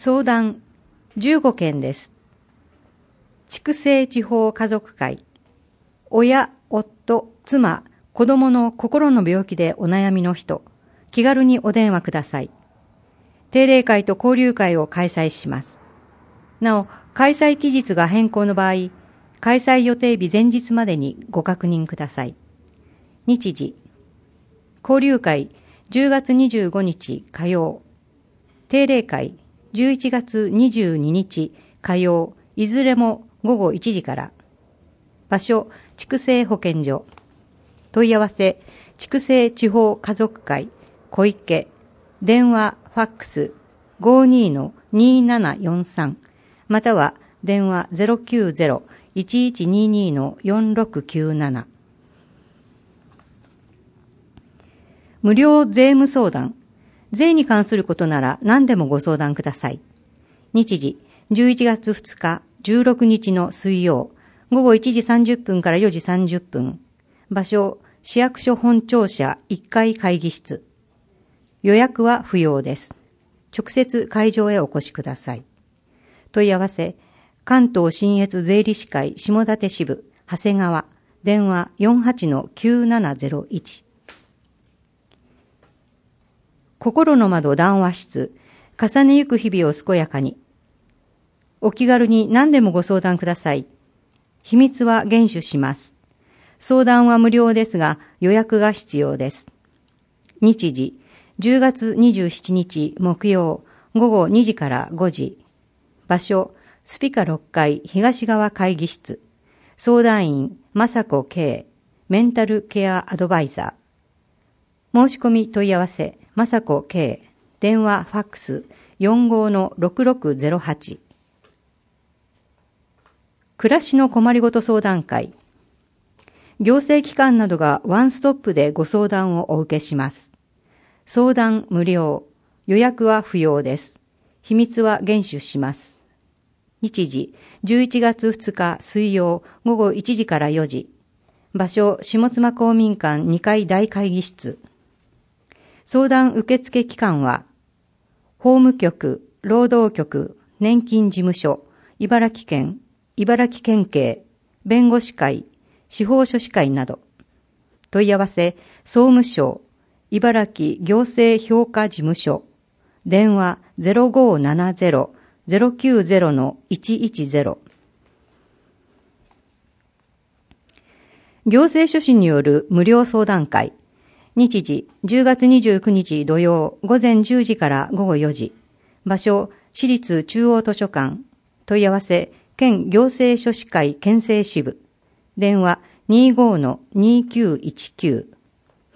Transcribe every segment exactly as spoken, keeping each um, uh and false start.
相談じゅうごけんです。筑西地方家族会、親、夫、妻、子供の心の病気でお悩みの人、気軽にお電話ください。定例会と交流会を開催します。なお、開催期日が変更の場合、開催予定日前日までにご確認ください。日時、交流会じゅうがつにじゅうごにち火曜、定例会じゅういちがつにじゅうににち火曜、いずれもごごいちじから。場所、筑西保健所。問い合わせ、筑西地方家族会、小池。電話、ファックス、ごじゅうにのにーななよんさん。または、電話 ゼロきゅうゼロ いちいちににのよんろくきゅうなな。無料税務相談。税に関することなら何でもご相談ください。日時、じゅういちがつふつか、じゅうろくにちの水曜、ごごいちじさんじゅっぷんからよじさんじゅっぷん。場所、市役所本庁舎いっかい会議室。予約は不要です。直接会場へお越しください。問い合わせ、関東信越税理士会下館支部、長谷川、電話 よんはちのきゅうななゼロいち。心の窓談話室、重ねゆく日々を健やかに。お気軽に何でもご相談ください。秘密は厳守します。相談は無料ですが予約が必要です。日時、じゅうがつにじゅうしちにち木曜、ごごにじからごじ。場所、スピカろっかい東側会議室。相談員、雅子圭、メンタルケアアドバイザー。申し込み問い合わせ、雅子圭、電話ファックス よんごのろくろくゼロはち。暮らしの困りごと相談会。行政機関などがワンストップでご相談をお受けします。相談無料。予約は不要です。秘密は厳守します。日時、じゅういちがつふつか水曜ごごいちじからよじ。場所、下妻公民館にかい大会議室。相談受付機関は、法務局、労働局、年金事務所、茨城県、茨城県警、弁護士会、司法書士会など。問い合わせ、総務省、茨城行政評価事務所。電話 ゼロごななゼロ ゼロきゅうゼロのいちいちゼロ。行政書士による無料相談会。日時、じゅうがつにじゅうくにち土曜、ごぜんじゅうじからごごよじ。場所、市立中央図書館。問い合わせ、県行政書士会県政支部。電話 にーごのにきゅういちきゅう。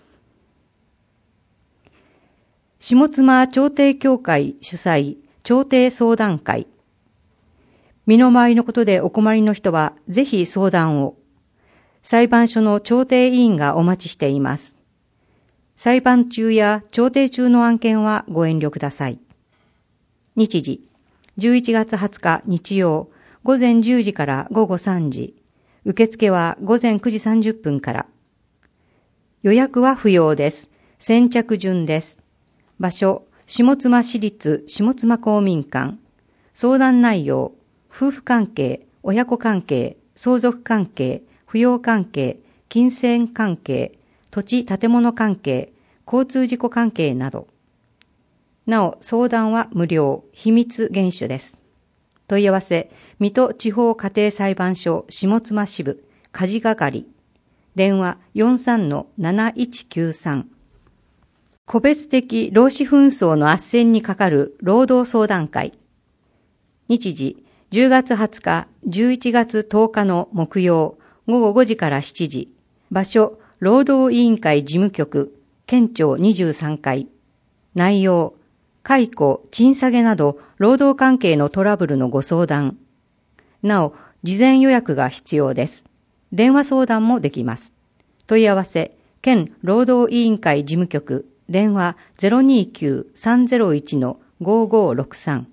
下妻調停協会主催調停相談会。身の回りのことでお困りの人はぜひ相談を。裁判所の調停委員がお待ちしています。裁判中や調停中の案件はご遠慮ください。日時、じゅういちがつはつか日曜、ごぜんじゅうじからごごさんじ。受付はごぜんくじさんじゅっぷんから。予約は不要です。先着順です。場所、下妻市立下妻公民館。相談内容、夫婦関係、親子関係、相続関係、扶養関係、金銭関係、土地建物関係、交通事故関係など。なお、相談は無料、秘密厳守です。問い合わせ、水戸地方家庭裁判所下妻支部、家事係。電話 よんさんのなないちきゅうさん。個別的労使紛争の斡旋にかかる労働相談会。日時、じゅうがつはつか、じゅういちがつとおかの木曜、ごごごじからしちじ。場所、労働委員会事務局、県庁にじゅうさんかい。内容、解雇、賃下げなど、労働関係のトラブルのご相談。なお、事前予約が必要です。電話相談もできます。問い合わせ、県労働委員会事務局、電話 ゼロにきゅうさんゼロいちのごごろくさん。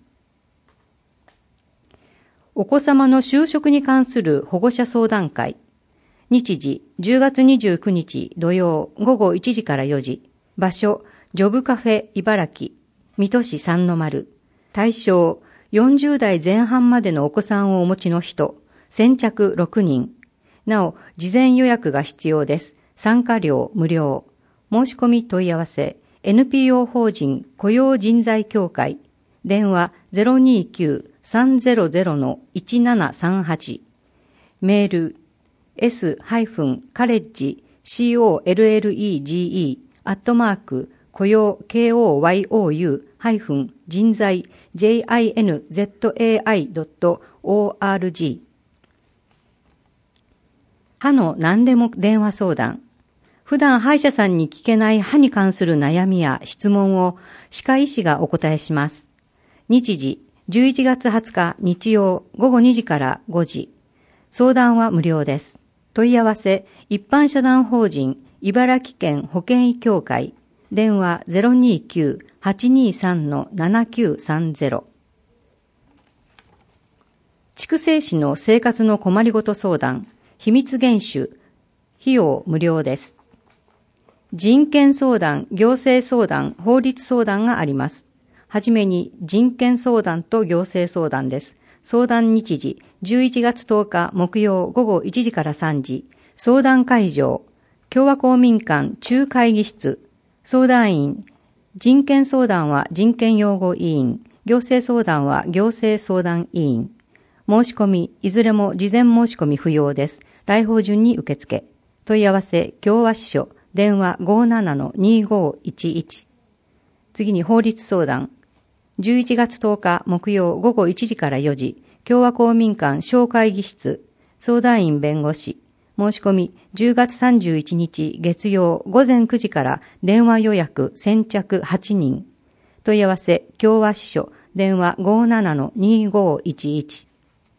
お子様の就職に関する保護者相談会。日時、じゅうがつにじゅうくにち土曜ごごいちじからよじ。場所、ジョブカフェ茨城、水戸市三の丸。 対象、よんじゅう代前半までのお子さんをお持ちの人、先着ろくにん。なお、事前予約が必要です。参加料無料。申し込み問い合わせ、エヌピーオー 法人雇用人材協会。電話 ゼロにきゅう さんゼロゼロ いちななさんはち。メール、s-カレッジ collegee アットマーク雇用 koyou 人材 jinzai.org。 歯の何でも電話相談。普段歯医者さんに聞けない歯に関する悩みや質問を歯科医師がお答えします。日時じゅういちがつはつか日曜ごごにじからごじ。相談は無料です。問い合わせ、一般社団法人茨城県保険医協会。電話 ゼロにきゅう はちにさん ななきゅうさんゼロ。筑西市の生活の困りごと相談、秘密厳守、費用無料です。人権相談、行政相談、法律相談があります。はじめに人権相談と行政相談です。相談日時、じゅういちがつとおか木曜午後いちじからさんじ。相談会場、共和公民館中会議室。相談員、人権相談は人権擁護委員、行政相談は行政相談委員。申し込み、いずれも事前申し込み不要です。来訪順に受付。問い合わせ、共和支所、電話 ごーなな にーごーいちいち。次に法律相談。じゅういちがつとおか木曜午後いちじからよじ、共和公民館小会議室、相談員弁護士。申し込みじゅうがつさんじゅういちにち月曜午前くじから電話予約先着はちにん。問い合わせ、共和支所、電話 ごーなな にーごーいちいち。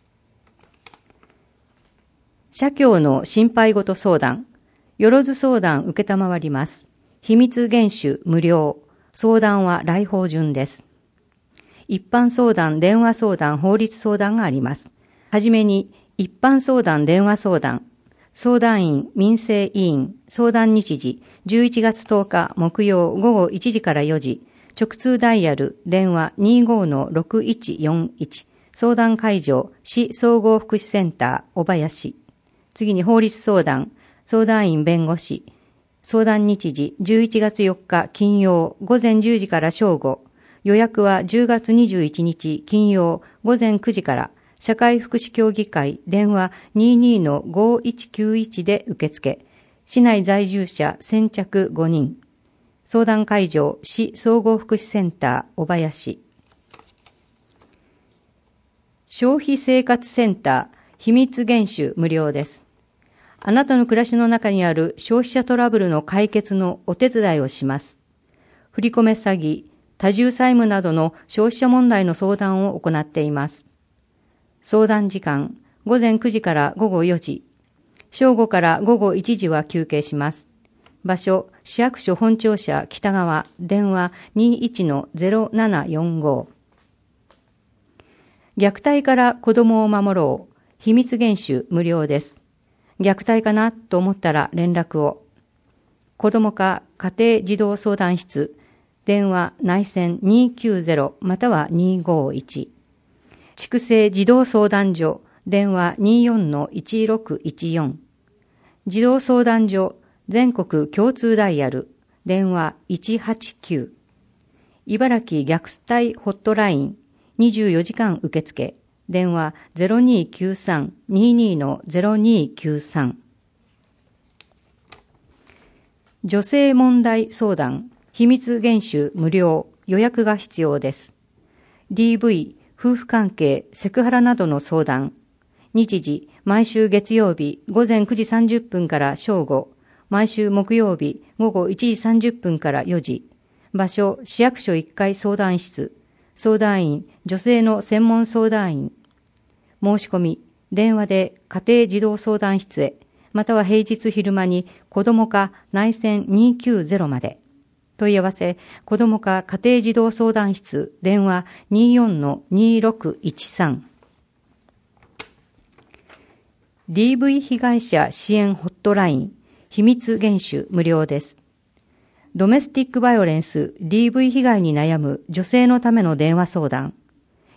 社協の心配ごと相談。よろず相談受けたまわります。秘密厳守無料。相談は来訪順です。一般相談、電話相談、法律相談があります。はじめに、一般相談、電話相談。相談員、民生委員。相談日時、じゅういちがつとおか木曜午後いちじからよじ。直通ダイヤル、電話 にーごー ろくいちよんいち。相談会場、市総合福祉センター、小林。次に法律相談。相談員弁護士。相談日時、じゅういちがつよっか金曜午前じゅうじから正午。予約はじゅうがつにじゅういちにち金曜午前くじから、社会福祉協議会電話 にーにー ごーいちきゅういち で受付。市内在住者先着ごにん。相談会場、市総合福祉センター、小林。消費生活センター、秘密厳守無料です。あなたの暮らしの中にある消費者トラブルの解決のお手伝いをします。振り込め詐欺、多重債務などの消費者問題の相談を行っています。相談時間、午前くじからごごよじ。正午からごごいちじは休憩します。場所、市役所本庁舎北側、電話 にーいちのゼロななよんご。虐待から子供を守ろう。秘密厳守無料です。虐待かなと思ったら連絡を。子供課家庭児童相談室、電話内線にーきゅうゼロまたはにーごーいち。筑西児童相談所、電話 にーよんのいちろくいちよん。児童相談所、全国共通ダイヤル、電話いちはちきゅう。茨城虐待ホットライン、にじゅうよじかん受付、電話 ゼロにーきゅうさん にーにーのゼロにーきゅうさん。女性問題相談、秘密厳守無料、予約が必要です。ディーブイ、夫婦関係、セクハラなどの相談。日時、毎週月曜日午前くじさんじゅっぷんから正午、毎週木曜日午後いちじさんじゅっぷんからよじ。場所、市役所いっかい相談室。相談員、女性の専門相談員。申し込み、電話で家庭児童相談室へ、または平日昼間に子ども課内線にーきゅうゼロまで。問い合わせ、子ども課家庭児童相談室、電話 にーよんのにーろくいちさん。ディーブイ 被害者支援ホットライン、秘密厳守無料です。ドメスティックバイオレンス ディーブイ 被害に悩む女性のための電話相談。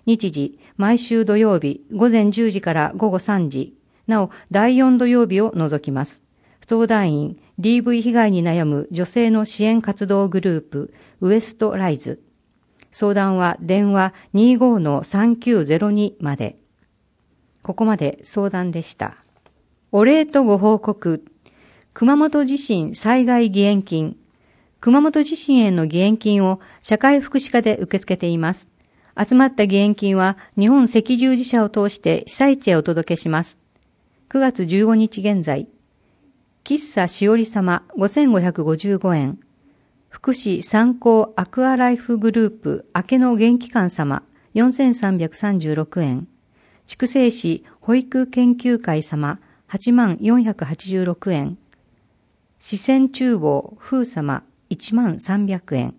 日時、毎週土曜日、午前じゅうじから午後さんじ、なお、だいよん土曜日を除きます。相談員、ディーブイ 被害に悩む女性の支援活動グループ、ウエストライズ。相談は電話 にじゅうごのさんきゅうゼロに まで。ここまで相談でした。お礼とご報告。熊本地震災害義援金。熊本地震への義援金を社会福祉課で受け付けています。集まった義援金は日本赤十字社を通して被災地へお届けします。くがつじゅうごにち現在、喫茶しおり様ごせんごひゃくごじゅうごえん、福祉参考アクアライフグループ明けの元気館様よんせんさんびゃくさんじゅうろくえん、筑西市保育研究会様はちまんよんひゃくはちじゅうろくえん、四川厨房風様いちまんさんびゃくえん。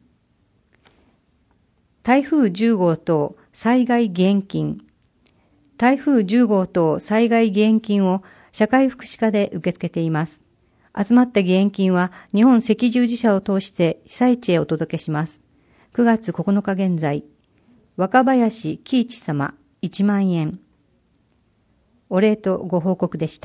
台風じゅうごう等災害義援金。台風じゅうごう等災害義援金を社会福祉課で受け付けています。集まった義援金は日本赤十字社を通して被災地へお届けします。くがつここのか現在、若林喜一様いちまんえん。お礼とご報告でした。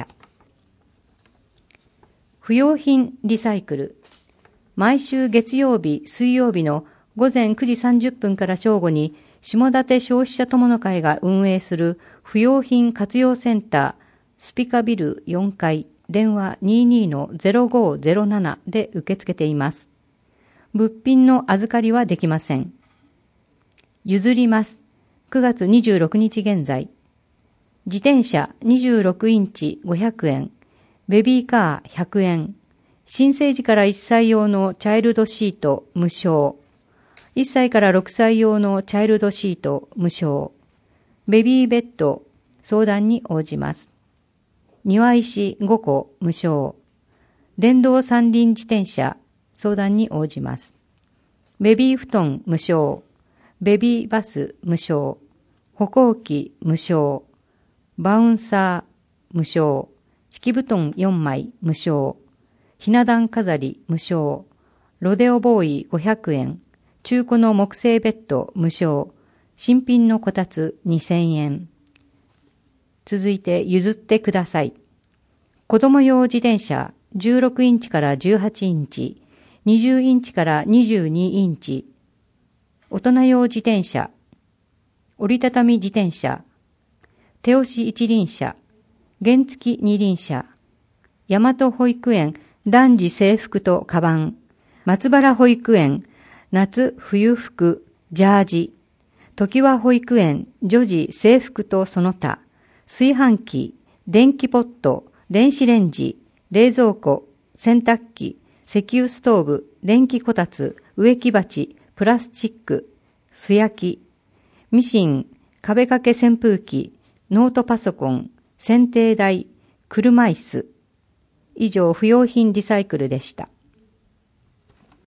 不用品リサイクル。毎週月曜日、水曜日の午前くじさんじゅっぷんから正午に下館消費者友の会が運営する不用品活用センタースピカビルよんかい電話 にじゅうにのゼロごゼロなな で受け付けています。物品の預かりはできません。譲ります。くがつにじゅうろくにち現在。自転車にじゅうろくインチごひゃくえん、ベビーカーひゃくえん、新生児からいっさい用のチャイルドシート無償。いっさいからろくさい用のチャイルドシート無償。ベビーベッド相談に応じます。庭石ごこ無償。電動三輪自転車相談に応じます。ベビー布団無償。ベビーバス無償。歩行器無償。バウンサー無償。敷布団よんまい無償。ひな壇飾り無償。ロデオボーイごひゃくえん。中古の木製ベッド無償。新品のこたつにせんえん。続いて譲ってください。子供用自転車じゅうろくインチからじゅうはちインチ、にじゅうインチからにじゅうにインチ。大人用自転車、折りたたみ自転車、手押し一輪車、原付二輪車、大和保育園男児制服とカバン、松原保育園夏冬服ジャージ、常盤保育園女児制服とその他、炊飯器、電気ポット、電子レンジ、冷蔵庫、洗濯機、石油ストーブ、電気こたつ、植木鉢、プラスチック、素焼き、ミシン、壁掛け扇風機、ノートパソコン、剪定台、車椅子。以上、不用品リサイクルでした。